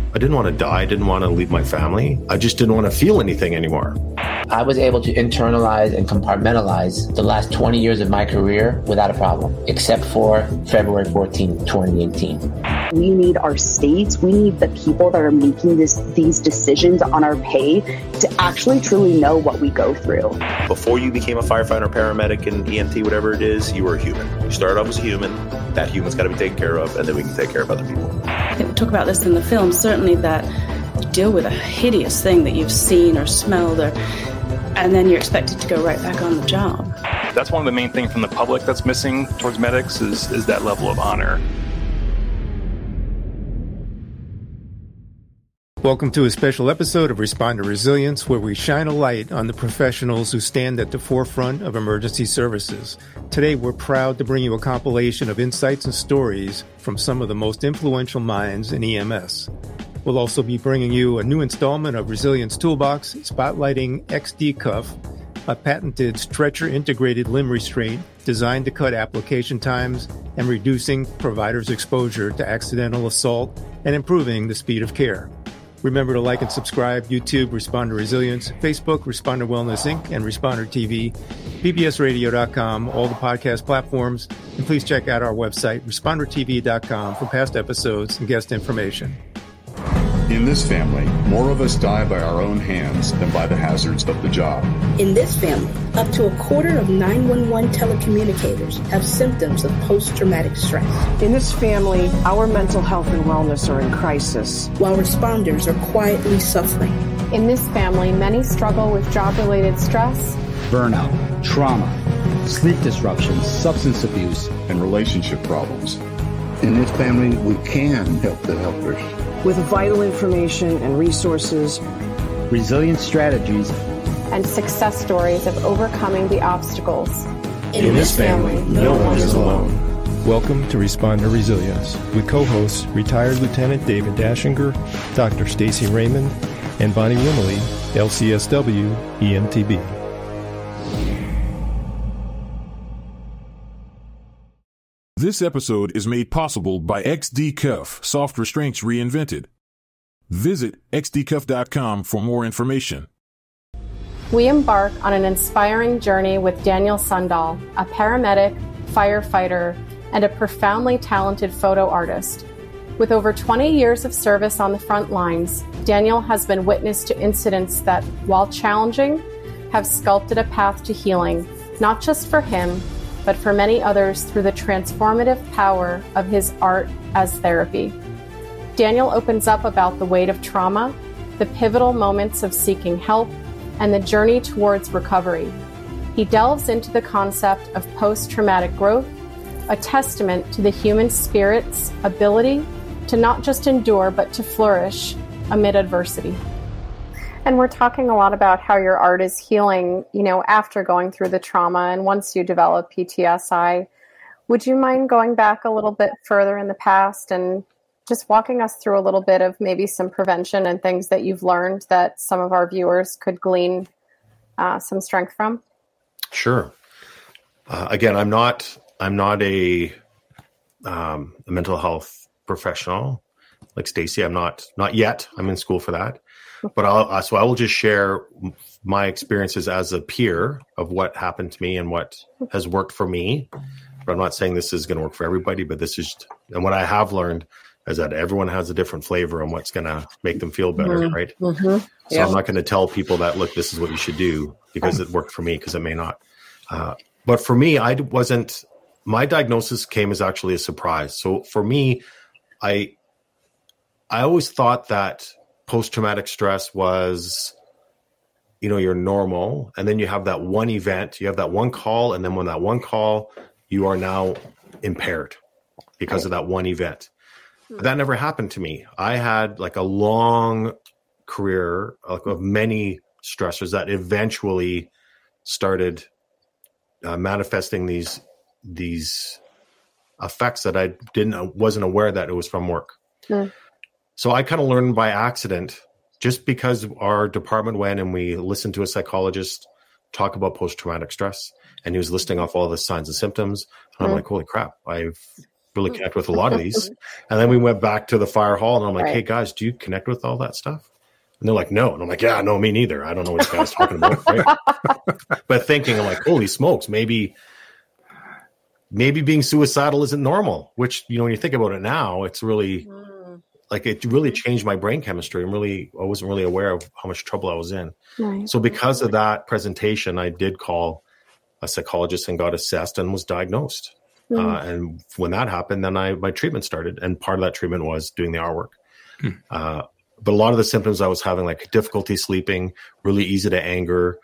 I didn't want to die. I didn't want to leave my family. I just didn't want to feel anything anymore. I was able to internalize and compartmentalize the last 20 years of my career without a problem, except for February 14, 2018. We need our states, we need the people that are making these decisions on our pay to actually truly know what we go through. Before you became a firefighter, paramedic, and EMT, whatever it is, you were a human. You started off as a human. That human's got to be taken care of, and then we can take care of other people. I think we talk about this in the film, certainly that you deal with a hideous thing that you've seen or smelled, and then you're expected to go right back on the job. That's one of the main things from the public that's missing towards medics is that level of honor. Welcome to a special episode of Responder Resilience, where we shine a light on the professionals who stand at the forefront of emergency services. Today, we're proud to bring you a compilation of insights and stories from some of the most influential minds in EMS. We'll also be bringing you a new installment of Resilience Toolbox, spotlighting XD Cuff, a patented stretcher-integrated limb restraint designed to cut application times and reducing providers' exposure to accidental assault and improving the speed of care. Remember to like and subscribe, YouTube, Responder Resilience, Facebook, Responder Wellness Inc., and Responder TV, PBSradio.com, all the podcast platforms, and please check out our website, ResponderTV.com, for past episodes and guest information. In this family, more of us die by our own hands than by the hazards of the job. In this family, up to a quarter of 911 telecommunicators have symptoms of post-traumatic stress. In this family, our mental health and wellness are in crisis, while responders are quietly suffering. In this family, many struggle with job-related stress, burnout, trauma, sleep disruptions, substance abuse, and relationship problems. In this family, we can help the helpers. With vital information and resources, resilient strategies, and success stories of overcoming the obstacles. In this family, no one is alone. Welcome to Responder Resilience with co-hosts retired Lieutenant David Dashinger, Dr. Stacy Raymond, and Bonnie Wimley, LCSW EMTB. This episode is made possible by XD Cuff, soft restraints reinvented. Visit xdcuff.com for more information. We embark on an inspiring journey with Daniel Sundahl, a paramedic, firefighter, and a profoundly talented photo artist. With over 20 years of service on the front lines, Daniel has been witness to incidents that, while challenging, have sculpted a path to healing, not just for him, but for many others through the transformative power of his art as therapy. Daniel opens up about the weight of trauma, the pivotal moments of seeking help, and the journey towards recovery. He delves into the concept of post-traumatic growth, a testament to the human spirit's ability to not just endure, but to flourish amid adversity. And we're talking a lot about how your art is healing, after going through the trauma and once you develop PTSI. Would you mind going back a little bit further in the past and just walking us through a little bit of maybe some prevention and things that you've learned that some of our viewers could glean some strength from? Sure. Again, I'm not a mental health professional like Stacy. I'm not yet. I'm in school for that. But I will just share my experiences as a peer of what happened to me and what has worked for me. But I'm not saying this is going to work for everybody, but and what I have learned is that everyone has a different flavor on what's going to make them feel better, right? Mm-hmm. So I'm not going to tell people that, look, this is what you should do because it worked for me, because it may not. But for me, my diagnosis came as actually a surprise. So for me, I always thought that post-traumatic stress was, you're normal. And then you have that one event, you have that one call. And then when that one call, you are now impaired because of that one event. But that never happened to me. I had like a long career of many stressors that eventually started manifesting these effects that I wasn't aware that it was from work. Mm. So I kind of learned by accident, just because our department went and we listened to a psychologist talk about post-traumatic stress, and he was listing off all the signs and symptoms. And I'm like, holy crap, I really connect with a lot of these. And then we went back to the fire hall, and I'm like, hey, guys, do you connect with all that stuff? And they're like, no. And I'm like, yeah, no, me neither. I don't know what this guy's talking about. Right? But thinking, I'm like, holy smokes, maybe being suicidal isn't normal, which, when you think about it now, it's really like it really changed my brain chemistry. I wasn't really aware of how much trouble I was in. Right. So because of that presentation, I did call a psychologist and got assessed and was diagnosed. And when that happened, then my treatment started. And part of that treatment was doing the artwork. But a lot of the symptoms I was having, like difficulty sleeping, really easy to anger,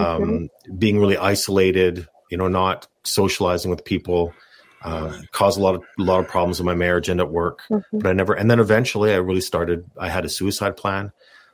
being really isolated, not socializing with people, caused a lot of problems in my marriage and at work. But and then eventually I had a suicide plan.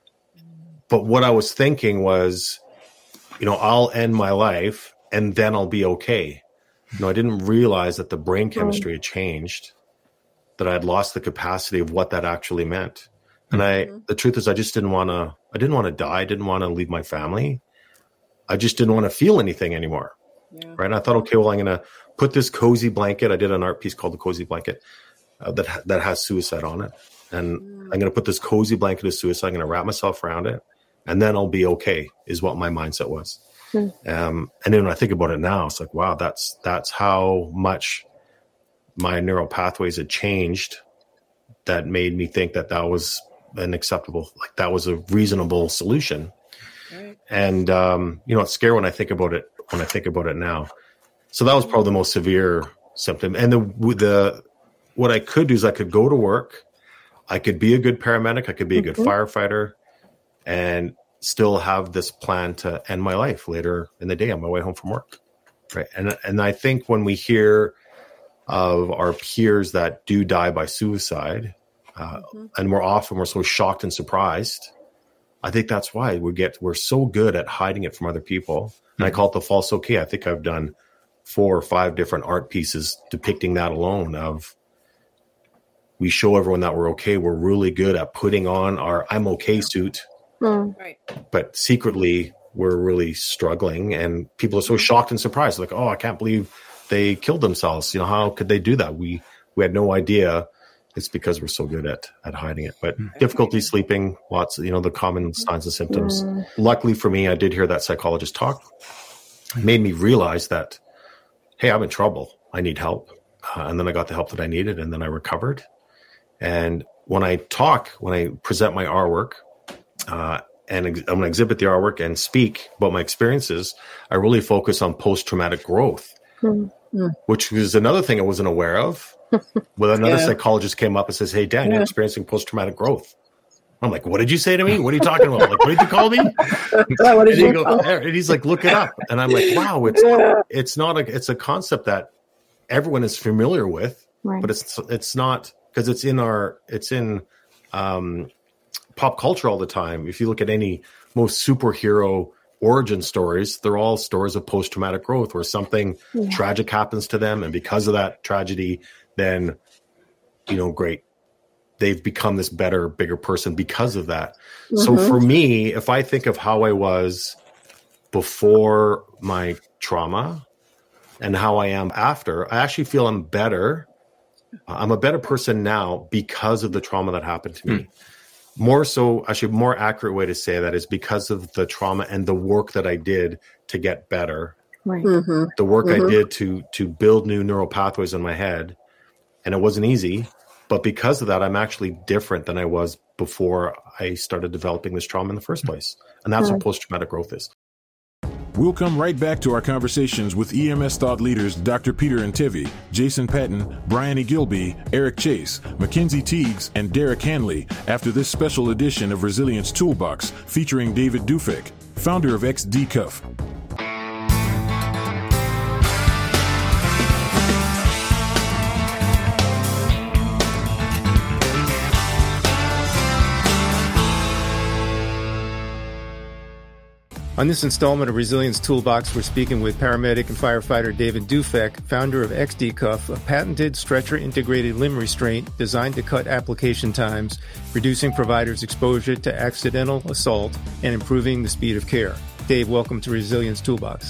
But what I was thinking was, I'll end my life and then I'll be okay. I didn't realize that the brain chemistry had changed, that I had lost the capacity of what that actually meant. And the truth is I didn't want to die. I didn't want to leave my family. I just didn't want to feel anything anymore. Yeah. Right. And I thought, okay, well, I'm going to put this cozy blanket. I did an art piece called The Cozy Blanket that has suicide on it. And I'm going to put this cozy blanket of suicide. I'm going to wrap myself around it, and then I'll be okay, is what my mindset was. And then when I think about it now, it's like, wow, that's how much my neural pathways had changed. That made me think that was an acceptable, like that was a reasonable solution. Right. And, it's scary when I think about it, now. So that was probably the most severe symptom. And what I could do is I could go to work. I could be a good paramedic. I could be a good firefighter and still have this plan to end my life later in the day on my way home from work. Right. And I think when we hear of our peers that do die by suicide, and we're so shocked and surprised. I think that's why we're so good at hiding it from other people. And I call it the false okay. I think I've done 4 or 5 different art pieces depicting that alone of, we show everyone that we're okay. We're really good at putting on our I'm okay suit, right? But secretly we're really struggling, and people are so shocked and surprised. Like, oh, I can't believe they killed themselves. How could they do that? We had no idea. It's because we're so good at hiding it. But difficulty sleeping, lots of, the common signs and symptoms. Luckily for me, I did hear that psychologist talk. It made me realize that, hey, I'm in trouble. I need help. And then I got the help that I needed, and then I recovered. And when I present my artwork, and I'm going to exhibit the artwork and speak about my experiences, I really focus on post-traumatic growth, which was another thing I wasn't aware of. Well, another psychologist came up and says, hey, Dan, you're experiencing post-traumatic growth. I'm like, what did you say to me? What are you talking about? Like, what did you call me? And he's like, look it up. And I'm like, wow, it's a concept that everyone is familiar with, but it's not, because it's in pop culture all the time. If you look at any most superhero origin stories, they're all stories of post-traumatic growth where something tragic happens to them. And because of that tragedy, then, great. They've become this better, bigger person because of that. So for me, if I think of how I was before my trauma and how I am after, I actually feel I'm better. I'm a better person now because of the trauma that happened to me. More so, actually, more accurate way to say that is because of the trauma and the work that I did to get better. Right. The work I did to build new neural pathways in my head. And it wasn't easy, but because of that, I'm actually different than I was before I started developing this trauma in the first place. And that's what post-traumatic growth is. We'll come right back to our conversations with EMS thought leaders Dr. Peter Nteve, Jason Patton, Bryony Gilby, Eric Chase, Mackenzie Teagues, and Derek Hanley after this special edition of Resilience Toolbox featuring David Dufek, founder of XDCuff. On this installment of Resilience Toolbox, we're speaking with paramedic and firefighter David Dufek, founder of XDCuff, a patented stretcher-integrated limb restraint designed to cut application times, reducing providers' exposure to accidental assault, and improving the speed of care. Dave, welcome to Resilience Toolbox.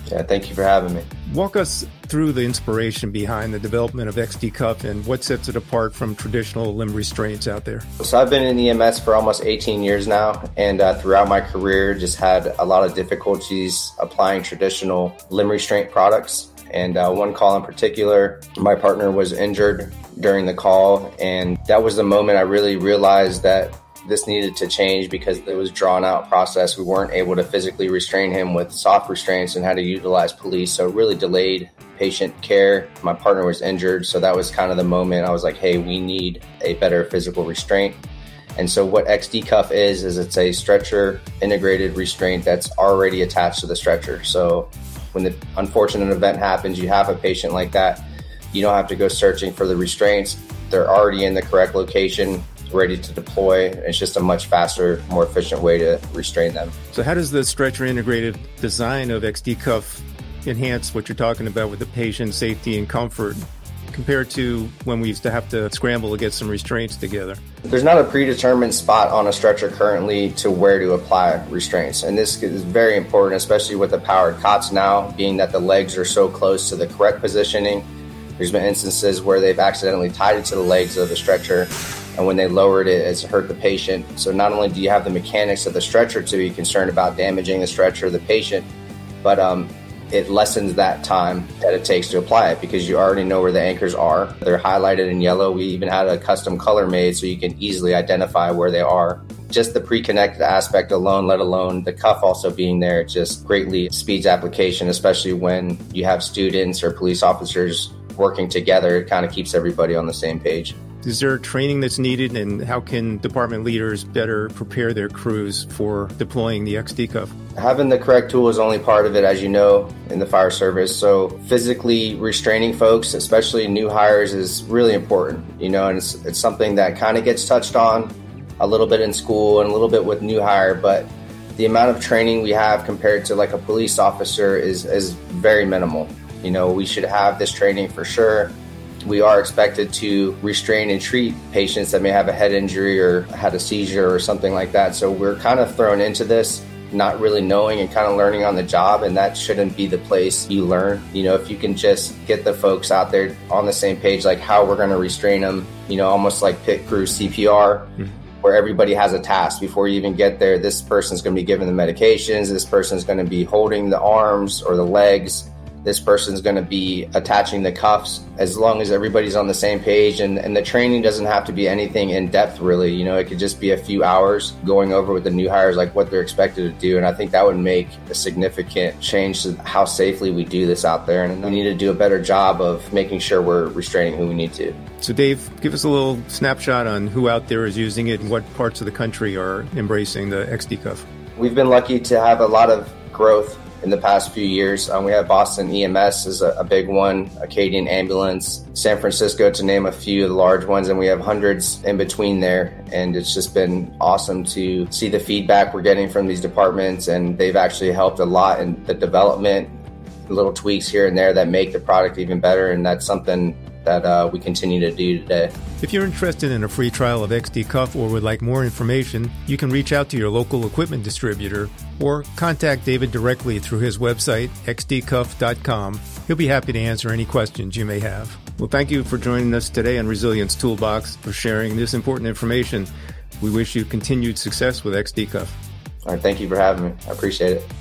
Yeah, thank you for having me. Walk us through the inspiration behind the development of XD Cuff and what sets it apart from traditional limb restraints out there. So I've been in EMS for almost 18 years now, and throughout my career just had a lot of difficulties applying traditional limb restraint products. And one call in particular, my partner was injured during the call, and that was the moment I really realized that this needed to change because it was a drawn out process. We weren't able to physically restrain him with soft restraints and had to utilize police. So it really delayed patient care. My partner was injured. So that was kind of the moment I was like, hey, we need a better physical restraint. And so what XD Cuff is it's a stretcher integrated restraint that's already attached to the stretcher. So when the unfortunate event happens, you have a patient like that, you don't have to go searching for the restraints. They're already in the correct location, ready to deploy. It's just a much faster, more efficient way to restrain them. So how does the stretcher integrated design of XD Cuff enhance what you're talking about with the patient safety and comfort compared to when we used to have to scramble to get some restraints together? There's not a predetermined spot on a stretcher currently to where to apply restraints. And this is very important, especially with the powered cots now, being that the legs are so close to the correct positioning. There's been instances where they've accidentally tied it to the legs of the stretcher, and when they lowered it, it's hurt the patient. So not only do you have the mechanics of the stretcher to be concerned about damaging the stretcher or the patient, but it lessens that time that it takes to apply it because you already know where the anchors are. They're highlighted in yellow. We even had a custom color made so you can easily identify where they are. Just the pre-connected aspect alone, let alone the cuff also being there, it just greatly speeds application, especially when you have students or police officers working together. It kind of keeps everybody on the same page. Is there training that's needed, and how can department leaders better prepare their crews for deploying the XD Cuff? Having the correct tool is only part of it, as you know, in the fire service. So physically restraining folks, especially new hires, is really important, and it's something that kind of gets touched on a little bit in school and a little bit with new hire, but the amount of training we have compared to like a police officer is very minimal. We should have this training for sure. We are expected to restrain and treat patients that may have a head injury or had a seizure or something like that. So we're kind of thrown into this, not really knowing and kind of learning on the job, and that shouldn't be the place you learn. If you can just get the folks out there on the same page, like how we're going to restrain them, almost like pit crew CPR, where everybody has a task before you even get there. This person's going to be given the medications. This person's going to be holding the arms or the legs. This person's going to be attaching the cuffs. As long as everybody's on the same page, and the training doesn't have to be anything in depth really. It could just be a few hours going over with the new hires like what they're expected to do, and I think that would make a significant change to how safely we do this out there, and we need to do a better job of making sure we're restraining who we need to. So Dave, give us a little snapshot on who out there is using it and what parts of the country are embracing the XD Cuff. We've been lucky to have a lot of growth in the past few years. We have Boston EMS is a big one, Acadian Ambulance, San Francisco, to name a few of the large ones, and we have hundreds in between there. And it's just been awesome to see the feedback we're getting from these departments, and they've actually helped a lot in the development, little tweaks here and there that make the product even better, and that's something that we continue to do today. If you're interested in a free trial of XD Cuff or would like more information, you can reach out to your local equipment distributor or contact David directly through his website, xdcuff.com. He'll be happy to answer any questions you may have. Well, thank you for joining us today on Resilience Toolbox, for sharing this important information. We wish you continued success with XD Cuff. All right, thank you for having me. I appreciate it.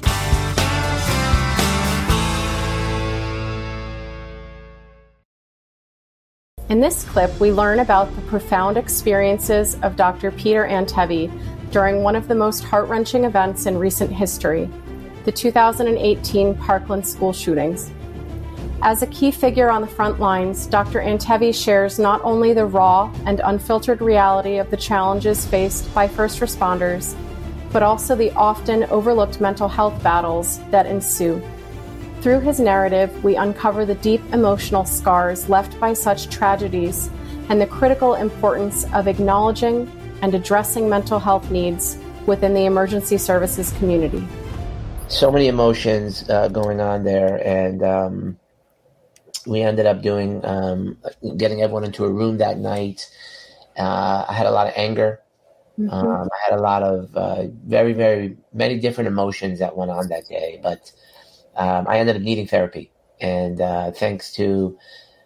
In this clip, we learn about the profound experiences of Dr. Peter Antebi during one of the most heart-wrenching events in recent history, the 2018 Parkland school shootings. As a key figure on the front lines, Dr. Antebi shares not only the raw and unfiltered reality of the challenges faced by first responders, but also the often overlooked mental health battles that ensue. Through his narrative, we uncover the deep emotional scars left by such tragedies and the critical importance of acknowledging and addressing mental health needs within the emergency services community. So many emotions going on there, and we ended up getting everyone into a room that night. I had a lot of anger. I had a lot of very, very many different emotions that went on that day, but I ended up needing therapy. And thanks to,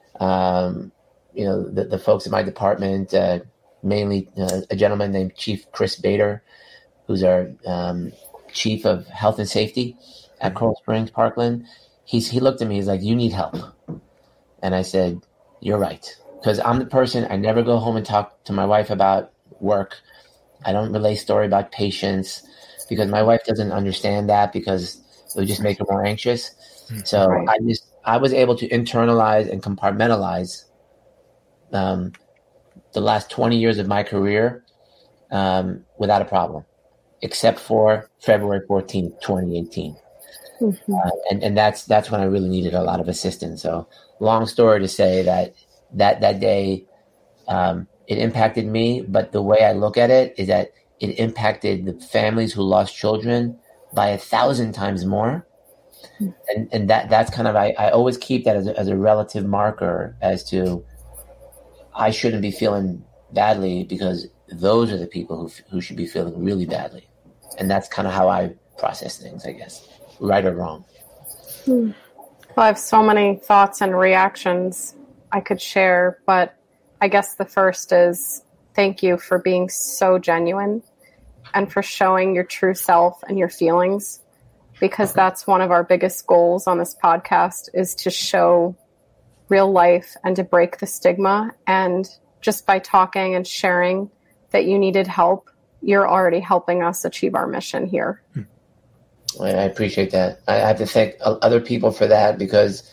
the folks in my department, mainly a gentleman named Chief Chris Bader, who's our Chief of Health and Safety at Coral Springs, Parkland. He looked at me, he's like, you need help. And I said, you're right. Because I'm the person, I never go home and talk to my wife about work. I don't relay story about patients because my wife doesn't understand that because it would just make her more anxious. So I was able to internalize and compartmentalize the last 20 years of my career without a problem, except for February 14th, 2018. And that's when I really needed a lot of assistance. So long story to say that day, it impacted me, but the way I look at it is that it impacted the families who lost children by 1,000 times more. And that's kind of, I always keep that as a relative marker as to, I shouldn't be feeling badly because those are the people who should be feeling really badly. And that's kind of how I process things, I guess, right or wrong. Well, I have so many thoughts and reactions I could share, but I guess the first is thank you for being so genuine and for showing your true self and your feelings, because that's one of our biggest goals on this podcast is to show real life and to break the stigma. And just by talking and sharing that you needed help, you're already helping us achieve our mission here. I appreciate that. I have to thank other people for that because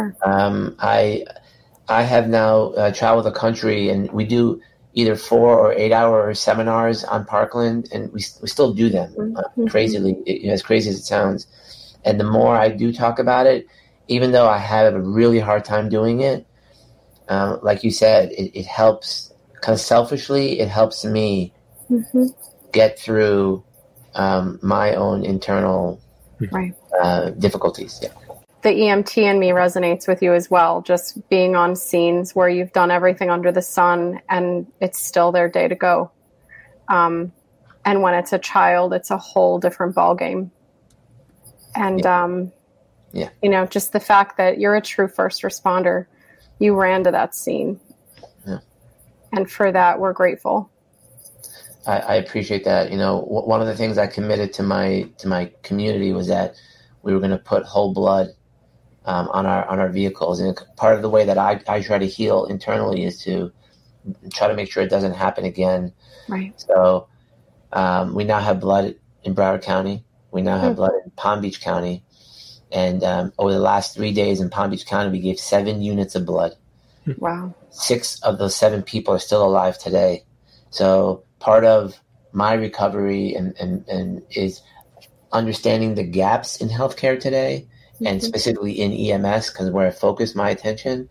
I have now traveled the country, and we do either 4 or 8 hour seminars on Parkland, and we still do them crazily, as crazy as it sounds. And the more I do talk about it, even though I have a really hard time doing it, like you said, it helps kind of selfishly. It helps me get through my own internal difficulties. Yeah. The EMT in me resonates with you as well. Just being on scenes where you've done everything under the sun and it's still their day to go. And when it's a child, it's a whole different ballgame. And, just the fact that you're a true first responder, you ran to that scene. Yeah. And for that, we're grateful. I appreciate that. One of the things I committed to my community was that we were going to put whole blood on our vehicles, and part of the way that I try to heal internally is to try to make sure it doesn't happen again. Right. So we now have blood in Broward County. We now have blood in Palm Beach County, and over the last 3 days in Palm Beach County, we gave 7 units of blood. Wow. 6 of those 7 people are still alive today. So part of my recovery and is understanding the gaps in healthcare today, and specifically in EMS, because where I focus my attention,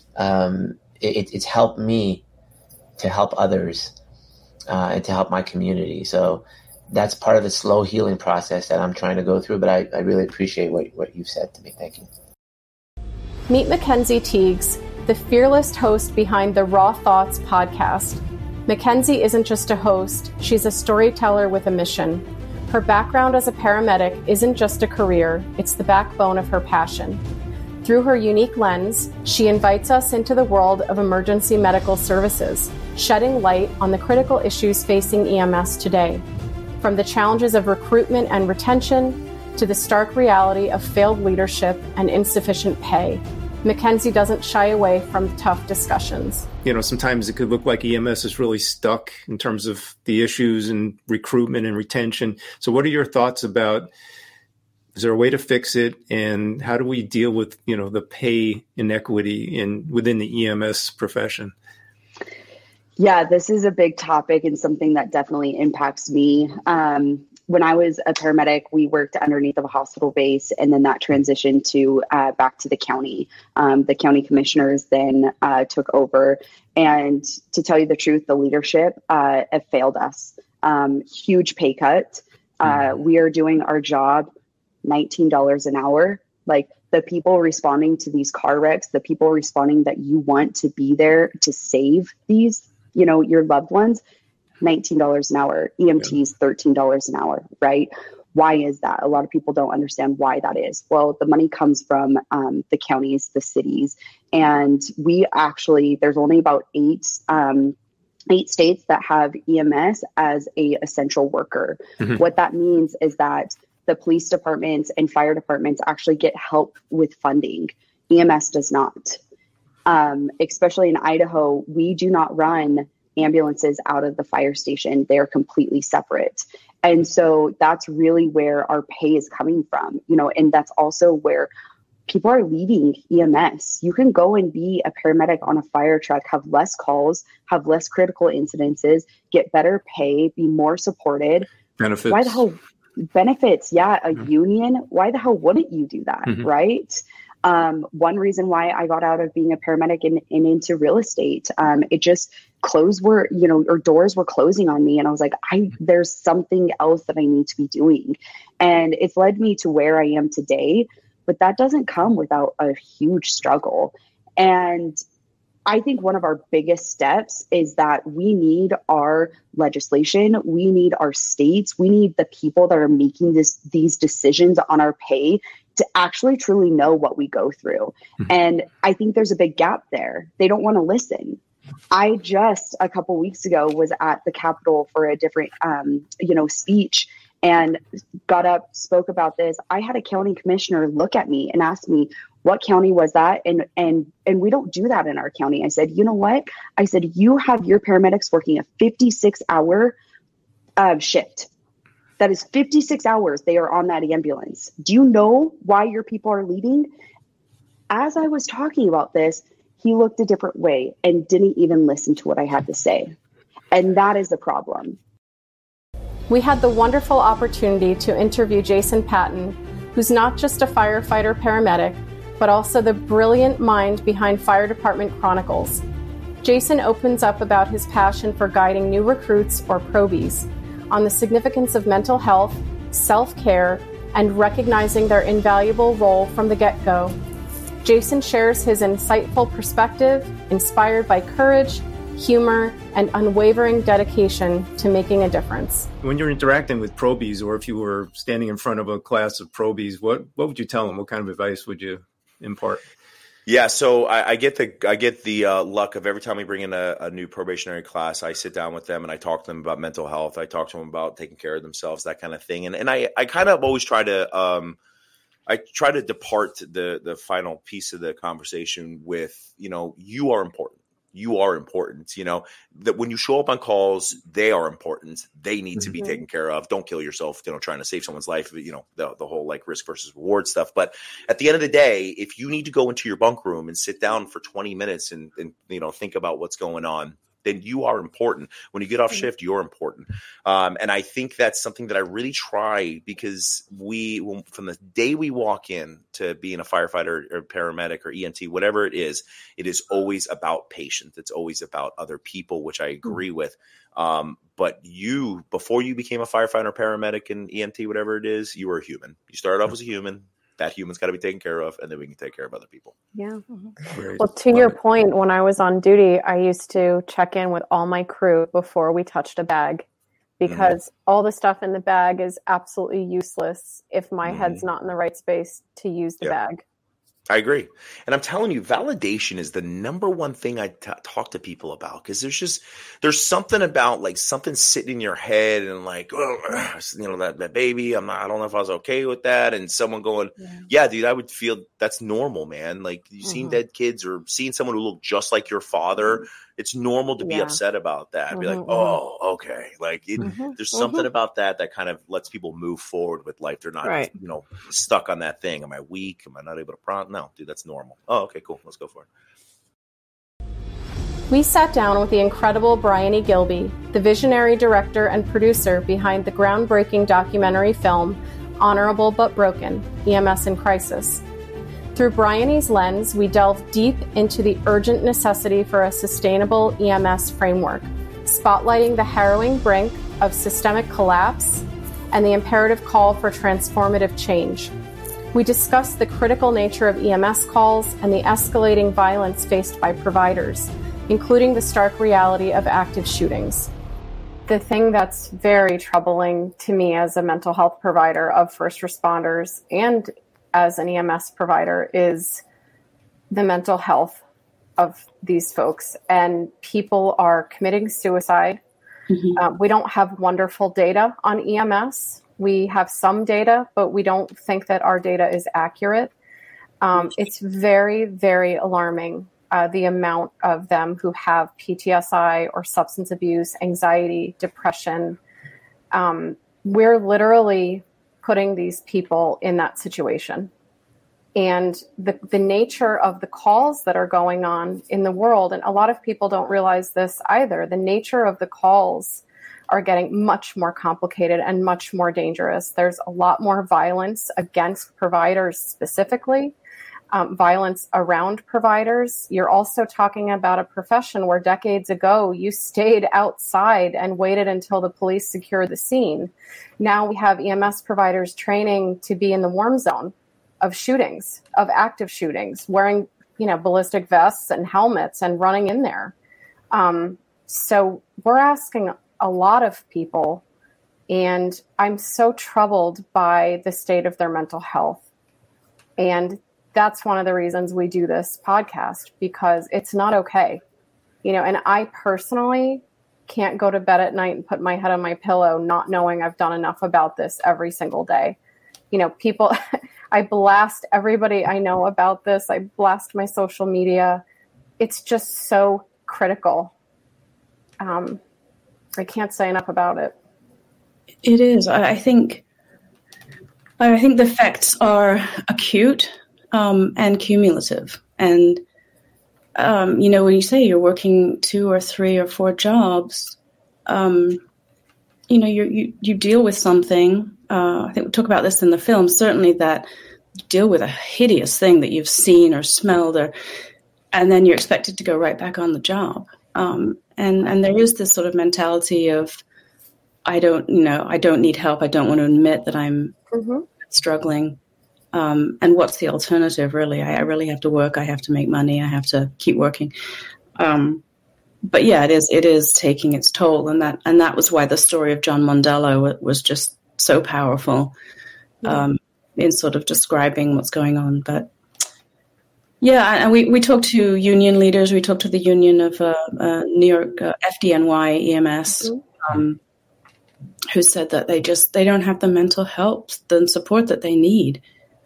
it's helped me to help others and to help my community. So that's part of the slow healing process that I'm trying to go through, but I really appreciate what you've said to me. Thank you. Meet Mackenzie Teagues, the fearless host behind the Raw Thoughts podcast. Mackenzie isn't just a host, she's a storyteller with a mission. Her background as a paramedic isn't just a career, it's the backbone of her passion. Through her unique lens, she invites us into the world of emergency medical services, shedding light on the critical issues facing EMS today. From the challenges of recruitment and retention to the stark reality of failed leadership and insufficient pay, Mackenzie doesn't shy away from tough discussions. Sometimes it could look like EMS is really stuck in terms of the issues and recruitment and retention. So what are your thoughts about, is there a way to fix it? And how do we deal with, the pay inequity within the EMS profession? Yeah, this is a big topic and something that definitely impacts me. When I was a paramedic, we worked underneath of a hospital base, and then that transitioned to back to the county. The county commissioners then took over. And to tell you the truth, the leadership have failed us. Huge pay cut. We are doing our job $19 an hour. Like the people responding to these car wrecks, the people responding that you want to be there to save these, your loved ones, $19 an hour, EMTs, $13 an hour, right? Why is that? A lot of people don't understand why that is. Well, the money comes from the counties, the cities, and we actually, there's only about 8 states that have EMS as a essential worker. Mm-hmm. What that means is that the police departments and fire departments actually get help with funding. EMS does not. Especially in Idaho, we do not run ambulances out of the fire station. They are completely separate. And so that's really where our pay is coming from, and that's also where people are leaving EMS. You can go and be a paramedic on a fire truck, have less calls, have less critical incidences, get better pay, be more supported. Benefits. Why the hell? Benefits. Yeah. A union. Why the hell wouldn't you do that? Mm-hmm. Right. One reason why I got out of being a paramedic and into real estate, it just doors were closing on me. And I was like, there's something else that I need to be doing. And it's led me to where I am today, but that doesn't come without a huge struggle. And I think one of our biggest steps is that we need our legislation. We need our states. We need the people that are making these decisions on our pay to actually truly know what we go through. Mm-hmm. And I think there's a big gap there. They don't want to listen. I just a couple weeks ago was at the Capitol for a different, speech, and got up, spoke about this. I had a county commissioner look at me and ask me, what county was that? And we don't do that in our county. I said, you know what? I said, you have your paramedics working a 56-hour shift. That is 56 hours they are on that ambulance. Do you know why your people are leaving? As I was talking about this, he looked a different way and didn't even listen to what I had to say. And that is the problem. We had the wonderful opportunity to interview Jason Patton, who's not just a firefighter paramedic, but also the brilliant mind behind Fire Department Chronicles. Jason opens up about his passion for guiding new recruits or probies on the significance of mental health, self-care, and recognizing their invaluable role from the get-go. Jason shares his insightful perspective, inspired by courage, humor, and unwavering dedication to making a difference. When you're interacting with probies, or if you were standing in front of a class of probies, what would you tell them? What kind of advice would you impart? Yeah, so I get the luck of every time we bring in a new probationary class, I sit down with them and I talk to them about mental health. I talk to them about taking care of themselves, that kind of thing. And I kind of always try to depart the final piece of the conversation with, you are important. You are important, that when you show up on calls, they are important. They need to be taken care of. Don't kill yourself, trying to save someone's life, the whole like risk versus reward stuff. But at the end of the day, if you need to go into your bunk room and sit down for 20 minutes and think about what's going on, then you are important. When you get off shift, you're important. And I think that's something that I really try, because from the day we walk in to being a firefighter or paramedic or EMT, whatever it is always about patients. It's always about other people, which I agree with. But before you became a firefighter, paramedic, and EMT, whatever it is, you were a human. You started off as a human. That human's got to be taken care of, and then we can take care of other people. Yeah. Well, to your point, when I was on duty, I used to check in with all my crew before we touched a bag, because all the stuff in the bag is absolutely useless if my head's not in the right space to use the bag. I agree. And I'm telling you, validation is the number one thing I talk to people about, because there's something about like something sitting in your head and like, that baby, I don't know if I was okay with that. And someone going, yeah, dude, I would feel that's normal, man. Like you've seen dead kids or seeing someone who looked just like your father. It's normal to be upset about that. Be like, oh, okay. Like there's something about that kind of lets people move forward with life. They're not, stuck on that thing. Am I weak? Am I not able to No, dude, that's normal. Oh, okay, cool. Let's go for it. We sat down with the incredible Bryony Gilby, the visionary director and producer behind the groundbreaking documentary film, Honorable But Broken, EMS in Crisis. Through Bryony's lens, we delve deep into the urgent necessity for a sustainable EMS framework, spotlighting the harrowing brink of systemic collapse and the imperative call for transformative change. We discuss the critical nature of EMS calls and the escalating violence faced by providers, including the stark reality of active shootings. the thing that's very troubling to me as a mental health provider of first responders and as an EMS provider is the mental health of these folks. And people are committing suicide. Mm-hmm. We don't have wonderful data on EMS. We have some data, but we don't think that our data is accurate. It's very, very alarming, the amount of them who have PTSD or substance abuse, anxiety, depression. We're literally putting these people in that situation. And the nature of the calls that are going on in the world, and a lot of people don't realize this either, the nature of the calls are getting much more complicated and much more dangerous. There's a lot more violence against providers specifically, violence around providers. You're also talking about a profession where decades ago you stayed outside and waited until the police secured the scene. Now we have EMS providers training to be in the warm zone of shootings, of active shootings, wearing, ballistic vests and helmets and running in there. So we're asking a lot of people, and I'm so troubled by the state of their mental health. And that's one of the reasons we do this podcast, because it's not okay. And I personally can't go to bed at night and put my head on my pillow not knowing I've done enough about this every single day. People, I blast everybody I know about this. I blast my social media. It's just so critical. I can't say enough about it. It is. I think the effects are acute and cumulative. And, when you say you're working 2 or 3 or 4 jobs, you deal with something. I think we talk about this in the film, certainly, that you deal with a hideous thing that you've seen or smelled, and then you're expected to go right back on the job. And there is this sort of mentality of, I don't need help. I don't want to admit that I'm struggling. And what's the alternative, really? I really have to work. I have to make money. I have to keep working. But yeah, it is taking its toll. And that was why the story of John Mondello was just so powerful in sort of describing what's going on. But yeah, and we talked to union leaders. We talked to the union of New York FDNY EMS, who said that they don't have the mental health and support that they need.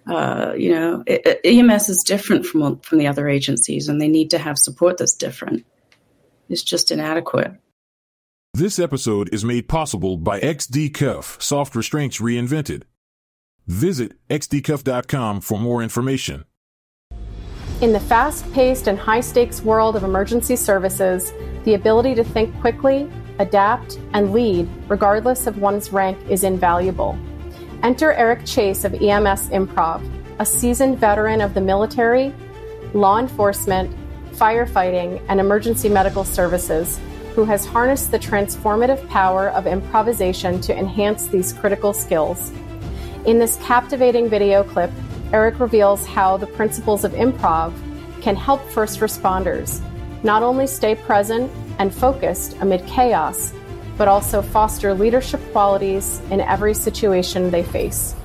EMS is different from the other agencies, and they need to have support that's different. It's just inadequate. This episode is made possible by XD Cuff, soft restraints reinvented. Visit xdcuff.com for more information. In the fast-paced and high-stakes world of emergency services, the ability to think quickly, adapt, and lead, regardless of one's rank, is invaluable. Enter Eric Chase of EMS Improv, a seasoned veteran of the military, law enforcement, firefighting, and emergency medical services, who has harnessed the transformative power of improvisation to enhance these critical skills. In this captivating video clip, Eric reveals how the principles of improv can help first responders not only stay present and focused amid chaos, but also foster leadership qualities in every situation they face.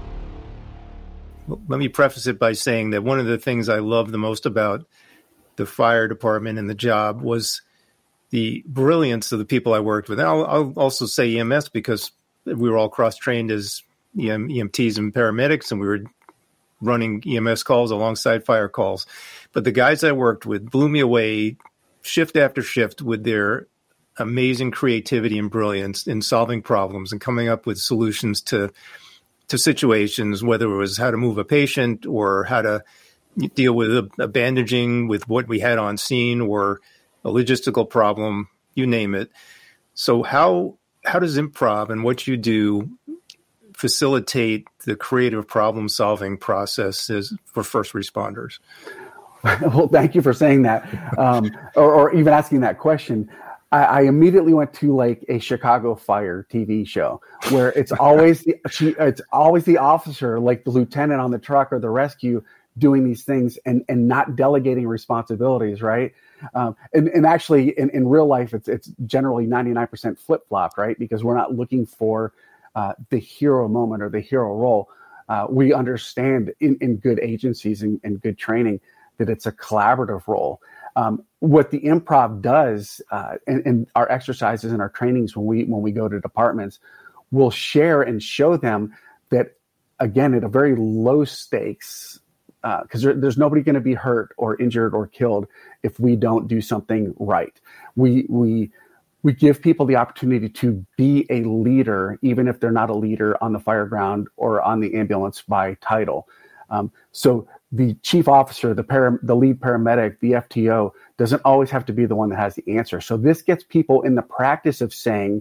Well, let me preface it by saying that one of the things I love the most about the fire department and the job was the brilliance of the people I worked with. And I'll also say EMS, because we were all cross-trained as EMTs and paramedics, and we were running EMS calls alongside fire calls. But the guys I worked with blew me away shift after shift with their amazing creativity and brilliance in solving problems and coming up with solutions to situations, whether it was how to move a patient or how to deal with a bandaging with what we had on scene or a logistical problem, you name it. So how does improv and what you do facilitate the creative problem-solving processes for first responders? Well, thank you for saying that, or even asking that question. I immediately went to like a Chicago Fire TV show where it's always the officer, like the lieutenant on the truck or the rescue, doing these things and not delegating responsibilities, right? And actually, in real life, it's generally 99% flip-flop, right? Because we're not looking for the hero moment or the hero role. We understand in good agencies and good training that it's a collaborative role. What the improv does in our exercises and our trainings when we go to departments, we'll share and show them that, again, at a very low stakes, because there's nobody going to be hurt or injured or killed if we don't do something right. We give people the opportunity to be a leader, even if they're not a leader on the fire ground or on the ambulance by title. So the chief officer, the lead paramedic, the FTO doesn't always have to be the one that has the answer. So this gets people in the practice of saying,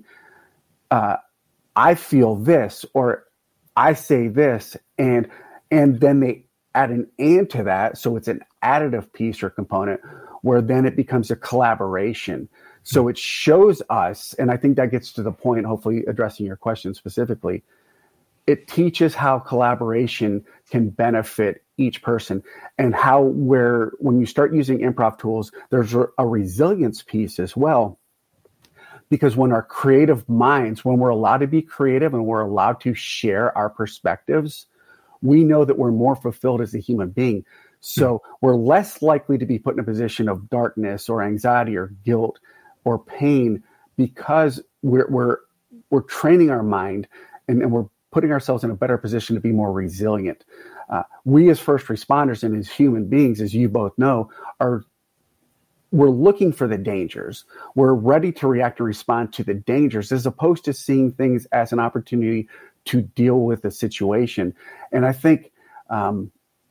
I feel this, or I say this, and then they add an and to that. So it's an additive piece or component where then it becomes a collaboration. So it shows us, and I think that gets to the point, hopefully addressing your question specifically, it teaches how collaboration can benefit each person, and how when you start using improv tools, there's a resilience piece as well. Because when our creative minds, when we're allowed to be creative and we're allowed to share our perspectives, we know that we're more fulfilled as a human being. So we're less likely to be put in a position of darkness or anxiety or guilt or pain, because we're training our mind and we're putting ourselves in a better position to be more resilient. We as first responders and as human beings, as you both know, we're looking for the dangers. We're ready to react and respond to the dangers, as opposed to seeing things as an opportunity to deal with the situation. And I think, and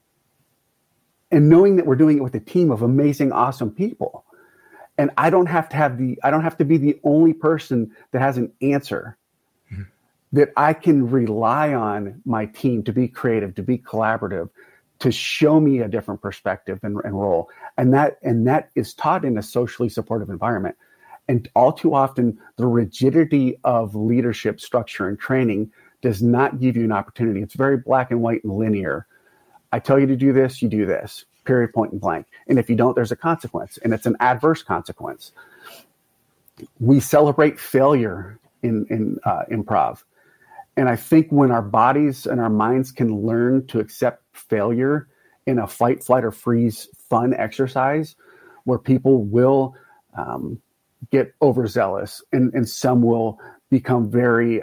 knowing that we're doing it with a team of amazing, awesome people, and I don't have to be the only person that has an answer. That I can rely on my team to be creative, to be collaborative, to show me a different perspective and role. And that is taught in a socially supportive environment. And all too often, the rigidity of leadership structure and training does not give you an opportunity. It's very black and white and linear. I tell you to do this, you do this, period, point and blank. And if you don't, there's a consequence, and it's an adverse consequence. We celebrate failure in improv. And I think when our bodies and our minds can learn to accept failure in a fight, flight, or freeze fun exercise, where people will get overzealous and some will become very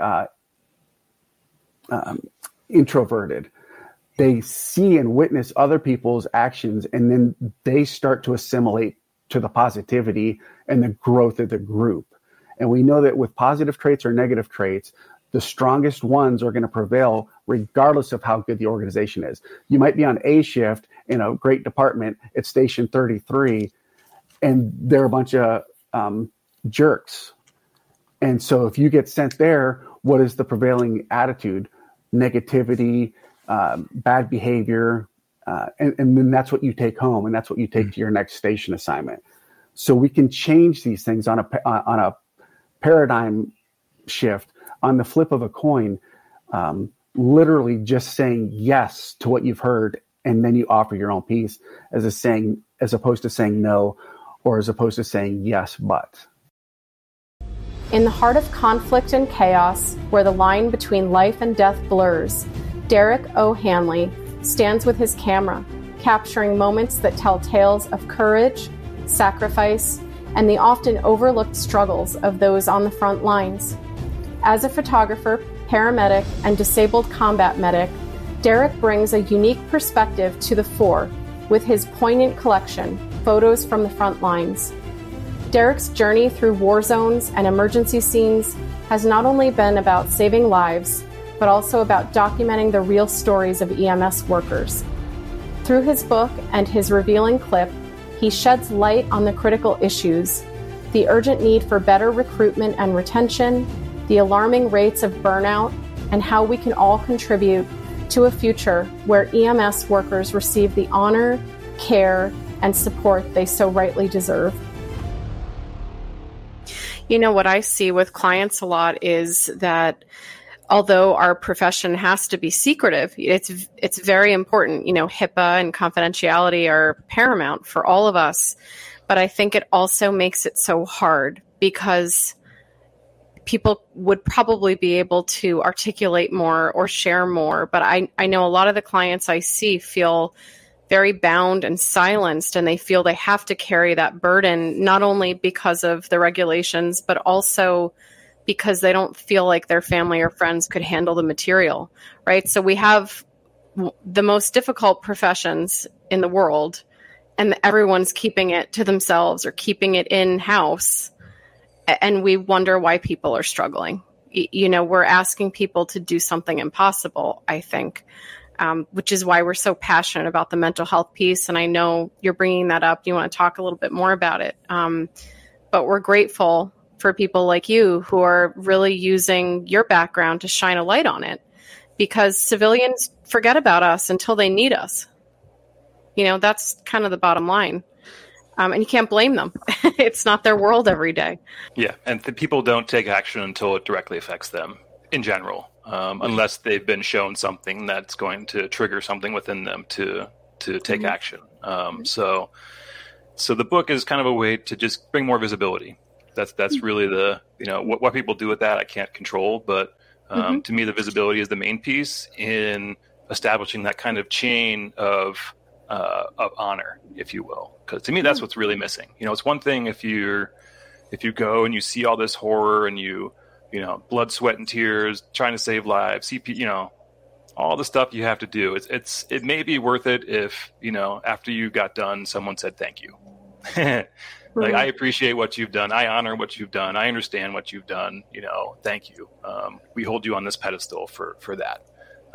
introverted. They see and witness other people's actions, and then they start to assimilate to the positivity and the growth of the group. And we know that with positive traits or negative traits, the strongest ones are going to prevail regardless of how good the organization is. You might be on A shift in a great department at Station 33, and they're a bunch of jerks. And so if you get sent there, what is the prevailing attitude? Negativity, bad behavior, and then that's what you take home, and that's what you take to your next station assignment. So we can change these things on a paradigm shift. On the flip of a coin, literally just saying yes to what you've heard, and then you offer your own piece as opposed to saying no, or as opposed to saying yes, but. In the heart of conflict and chaos, where the line between life and death blurs, Derek O. Hanley stands with his camera, capturing moments that tell tales of courage, sacrifice, and the often overlooked struggles of those on the front lines. As a photographer, paramedic, and disabled combat medic, Derek brings a unique perspective to the fore with his poignant collection, Photos from the Front Lines. Derek's journey through war zones and emergency scenes has not only been about saving lives, but also about documenting the real stories of EMS workers. Through his book and his revealing clip, he sheds light on the critical issues, the urgent need for better recruitment and retention, the alarming rates of burnout, and how we can all contribute to a future where EMS workers receive the honor, care, and support they so rightly deserve. You know, what I see with clients a lot is that although our profession has to be secretive, it's very important. You know, HIPAA and confidentiality are paramount for all of us. but I think it also makes it so hard because people would probably be able to articulate more or share more. But I know a lot of the clients I see feel very bound and silenced, and they feel they have to carry that burden, not only because of the regulations, but also because they don't feel like their family or friends could handle the material, right? So we have the most difficult professions in the world, and everyone's keeping it to themselves or keeping it in-house, and we wonder why people are struggling. You know, we're asking people to do something impossible, I think, which is why we're so passionate about the mental health piece. And I know you're bringing that up. You want to talk a little bit more about it. But we're grateful for people like you who are really using your background to shine a light on it, because civilians forget about us until they need us. You know, that's kind of the bottom line. And you can't blame them. It's not their world every day. Yeah, and people don't take action until it directly affects them in general, unless they've been shown something that's going to trigger something within them to take action. So the book is kind of a way to just bring more visibility. That's really the, you know, what people do with that I can't control, but to me the visibility is the main piece in establishing that kind of chain of honor, if you will. Because to me, that's what's really missing. You know, it's one thing if you go and you see all this horror and you know, blood, sweat, and tears, trying to save lives, you know, all the stuff you have to do. It may be worth it if, you know, after you got done, someone said thank you. Like, I appreciate what you've done. I honor what you've done. I understand what you've done. You know, thank you. We hold you on this pedestal for that.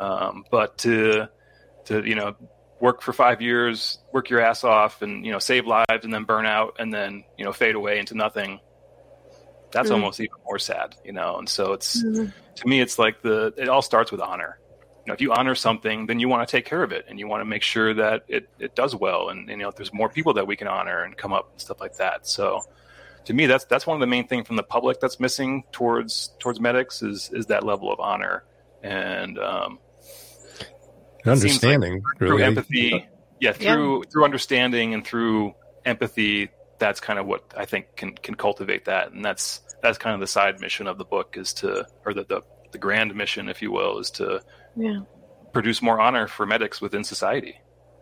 But to you know, work for 5 years, work your ass off, and, you know, save lives, and then burn out, and then, you know, fade away into nothing. That's almost even more sad, you know. And so it's to me, it's like it all starts with honor. You know, if you honor something, then you want to take care of it, and you want to make sure that it does well, and you know, there's more people that we can honor and come up and stuff like that. So to me, that's one of the main things from the public that's missing towards medics is that level of honor and understanding, like really. Through empathy, through understanding and through empathy, that's kind of what I think can cultivate that, and that's kind of the side mission of the book or the grand mission, if you will, is to produce more honor for medics within society.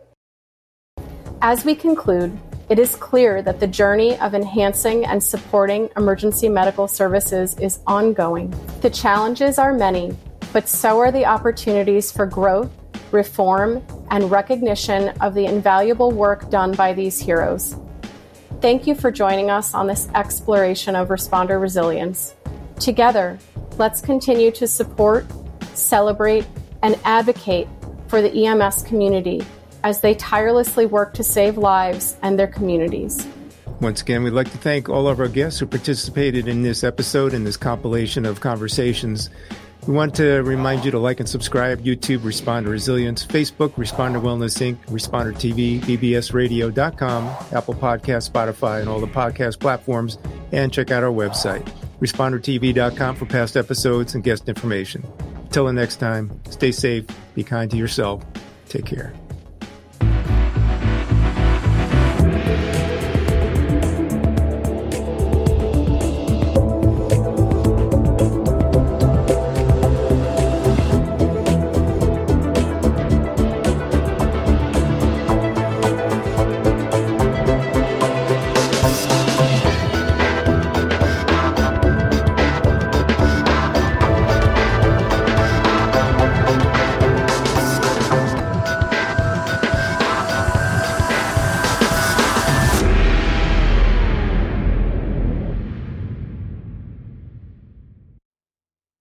As we conclude, it is clear that the journey of enhancing and supporting emergency medical services is ongoing. The challenges are many, but so are the opportunities for growth, reform, and recognition of the invaluable work done by these heroes. Thank you for joining us on this exploration of responder resilience. Together, let's continue to support, celebrate, and advocate for the EMS community as they tirelessly work to save lives and their communities. Once again, we'd like to thank all of our guests who participated in this episode and this compilation of conversations. We want to remind you to like and subscribe: YouTube, Responder Resilience; Facebook, Responder Wellness Inc., Responder TV, bbsradio.com, Apple Podcasts, Spotify, and all the podcast platforms. And check out our website, respondertv.com, for past episodes and guest information. Until the next time, stay safe, be kind to yourself, take care.